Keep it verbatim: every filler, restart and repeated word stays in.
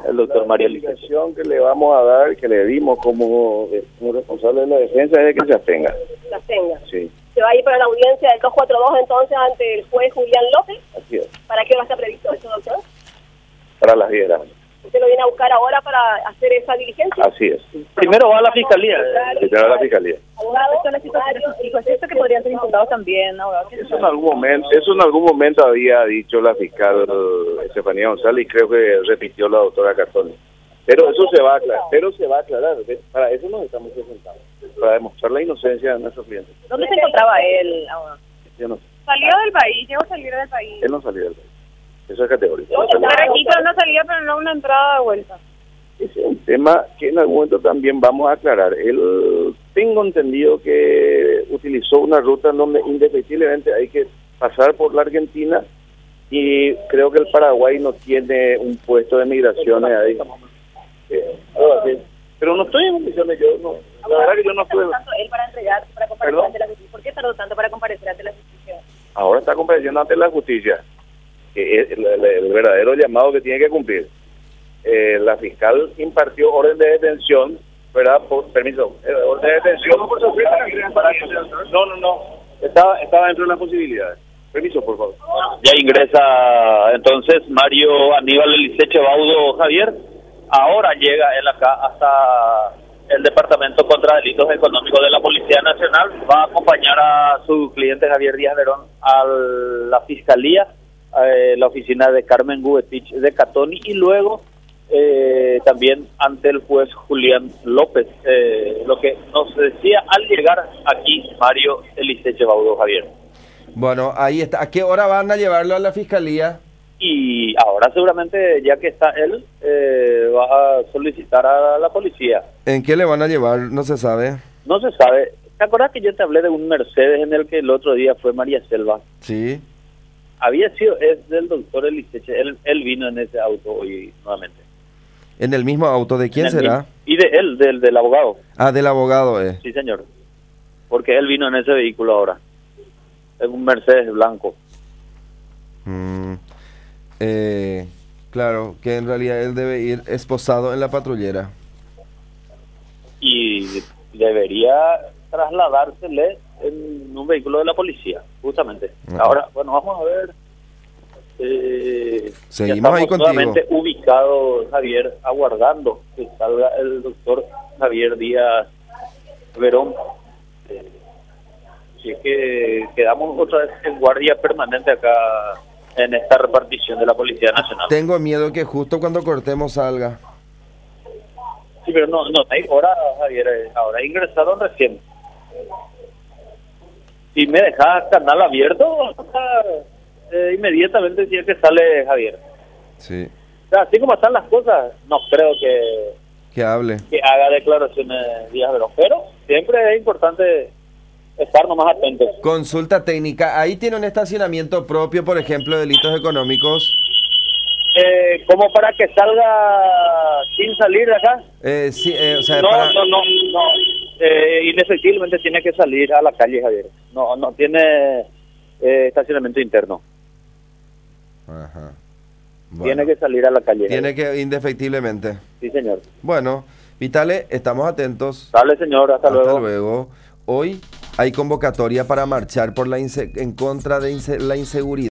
el doctor Mario Liceche. La explicación que le vamos a dar, que le dimos como, como responsable de la defensa, es de que se abstenga. Se abstenga. Sí. ¿Se va a ir para la audiencia del dos cuatro dos entonces ante el juez Julián López? Así es. ¿Para qué va a estar previsto eso, doctor? Para las diez de la mañana. ¿Usted lo viene a buscar ahora para hacer esa diligencia? Así es. Primero va a la fiscalía. Primero a la fiscalía. Abogado, ¿es esto que podrían ser imputados también, abogado? Eso en algún momento, eso en algún momento había dicho la fiscal Estefanía González y creo que repitió la doctora Cartoni. Pero eso se va a aclarar, pero se va a aclarar. Para eso nos estamos presentando, para demostrar la inocencia de nuestros clientes. ¿Dónde se encontraba él, abogado? Yo no sé. Salió del país, llegó a salir del país. Él no salió del país. Eso es categórico. Pero aquí pero no salía, pero no una entrada de vuelta. Ese es un tema que en algún momento también vamos a aclarar. Él, tengo entendido que utilizó una ruta en donde indefectiblemente hay que pasar por la Argentina y creo que el Paraguay no tiene un puesto de migraciones ahí. Eh, pero no estoy en condiciones, yo no, la verdad que yo no estuve. ¿Por qué tardó tanto él para entregar, para comparecer ante la justicia? ¿Por qué tardó tanto para comparecer ante la justicia? Ahora está compareciendo ante la justicia, que es el, el, el verdadero llamado que tiene que cumplir. Eh, la fiscal impartió orden de detención, ¿verdad? Por, permiso, eh, orden de detención. No, no, no, estaba, estaba dentro de las posibilidades. Permiso, por favor. Ya ingresa entonces Mario Aníbal Liceche Baudo Javier. Ahora llega él acá hasta el Departamento contra Delitos Económicos de la Policía Nacional. Va a acompañar a su cliente Javier Díaz Verón a la Fiscalía, eh, la oficina de Carmen Gubetich de Catoni y luego eh, también ante el juez Julián López. Eh, lo que nos decía al llegar aquí Mario Liceche Baudo Javier. Bueno, ahí está. ¿A qué hora van a llevarlo a la Fiscalía? Y ahora seguramente, ya que está él, eh, va a solicitar a la policía. ¿En qué le van a llevar? No se sabe. No se sabe. ¿Te acuerdas que yo te hablé de un Mercedes en el que el otro día fue María Selva? Sí. Había sido, es del doctor Liceche. Él, él vino en ese auto hoy nuevamente. ¿En el mismo auto? ¿De quién será? Mismo. Y de él, del, del abogado. Ah, del abogado, eh. Sí, señor. Porque él vino en ese vehículo ahora. Es un Mercedes blanco. Mm. Eh, claro, que en realidad él debe ir esposado en la patrullera. Y debería trasladársele en un vehículo de la policía, justamente. Uh-huh. Ahora, bueno, vamos a ver. Eh, Seguimos ahí contigo. Nuevamente ubicado, Javier, aguardando que salga el doctor Javier Díaz Verón. Eh, así es que quedamos otra vez en guardia permanente acá en esta repartición de la Policía Nacional. Tengo miedo que justo cuando cortemos salga. Sí, pero no, no, ahora, Javier, ahora ingresaron recién. Si me dejas canal abierto, eh, inmediatamente decía que sale Javier. Sí. O sea, así como están las cosas, no creo que... Que hable. Que haga declaraciones Díaz Verón, pero siempre es importante estar nomás atentos. Consulta técnica, ¿ahí tiene un estacionamiento propio, por ejemplo, delitos económicos? Eh, ¿Como para que salga sin salir de acá? Eh, sí, eh, o sea, no, para... no, no, no, eh, indefectiblemente tiene que salir a la calle, Javier. No, no tiene eh, estacionamiento interno. Ajá. Bueno. Tiene que salir a la calle. Tiene Javier. que, indefectiblemente. Sí, señor. Bueno, Vitale, estamos atentos. Dale, señor, hasta, hasta luego. luego. Hoy hay convocatoria para marchar por la inse- en contra de inse- la inseguridad.